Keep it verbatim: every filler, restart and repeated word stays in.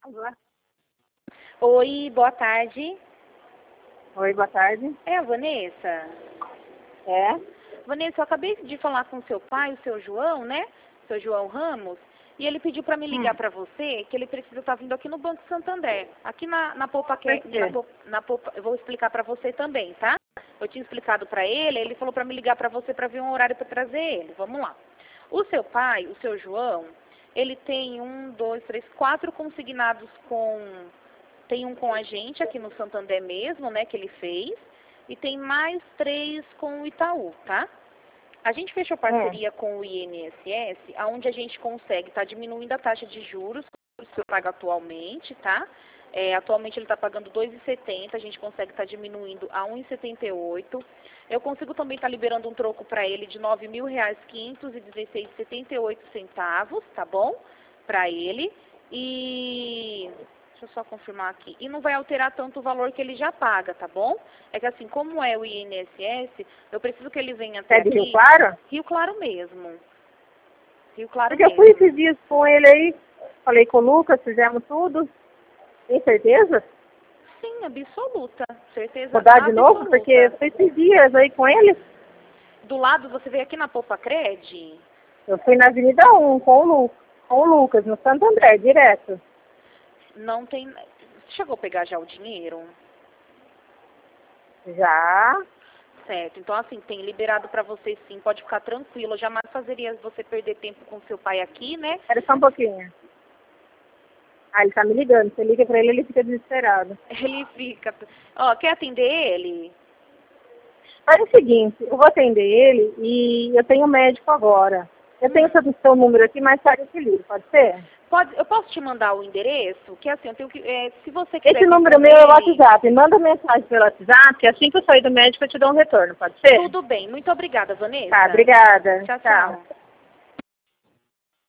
Alô? Oi, boa tarde. Oi, boa tarde. É a Vanessa? É? Vanessa, eu acabei de falar com seu pai, o seu João, né? Seu João Ramos. E ele pediu para me ligar Hum. para você, que ele precisa estar vindo aqui no Banco Santander. Aqui na, na Poupa... Por quê? Na, Poupa- na Poupa... Eu vou explicar para você também, tá? Eu tinha explicado para ele, ele falou para me ligar para você para ver um horário para trazer ele. Vamos lá. O seu pai, o seu João, ele tem um, dois, três, quatro consignados com... Tem um com a gente aqui no Santander mesmo, né, que ele fez. E tem mais três com o Itaú, tá? A gente fechou Hum. parceria com o I N S S, onde a gente consegue estar diminuindo a taxa de juros que o senhor paga atualmente, tá? É, atualmente ele está pagando dois reais e setenta centavos, a gente consegue estar diminuindo a um real e setenta e oito centavos. Eu consigo também estar liberando um troco para ele de nove mil reais, quinhentos e dezesseis reais e setenta e oito centavos, tá bom? Para ele. E... Deixa eu só confirmar aqui. E não vai alterar tanto o valor que ele já paga, tá bom? É que assim, como é o I N S S, eu preciso que ele venha até É de aqui. Rio Claro? Rio Claro mesmo. Rio Claro Porque eu mesmo. fui esses dias com ele aí, falei com o Lucas, fizemos tudo. Tem certeza? Sim, absoluta. Certeza Mudar de absoluta. novo? Porque eu fui esses dias aí com ele. Do lado, você veio aqui na Poupa Cred? Eu fui na Avenida um com o, Lu, com o Lucas, no Santo André, direto. Não tem... Chegou a pegar já o dinheiro? Já. Certo. Então, assim, tem liberado para você sim. Pode ficar tranquilo. Eu jamais fazeria você perder tempo com seu pai aqui, né? Espera só um pouquinho. Ah, ele tá me ligando. Você liga pra ele, ele fica desesperado. Ele fica... Ó, quer atender ele? Faz o seguinte, eu vou atender ele e eu tenho um médico agora. Eu tenho Hum. seu número aqui, mais tarde eu te ligo, pode ser? Pode, eu posso te mandar o endereço? Que assim, eu tenho que... É, se você quiser... Esse vir número com meu é o ele- WhatsApp. Manda mensagem pelo WhatsApp, que assim que eu sair do médico eu te dou um retorno, pode ser? Tudo bem. Muito obrigada, Vanessa. Tá, obrigada. Tchau, tchau.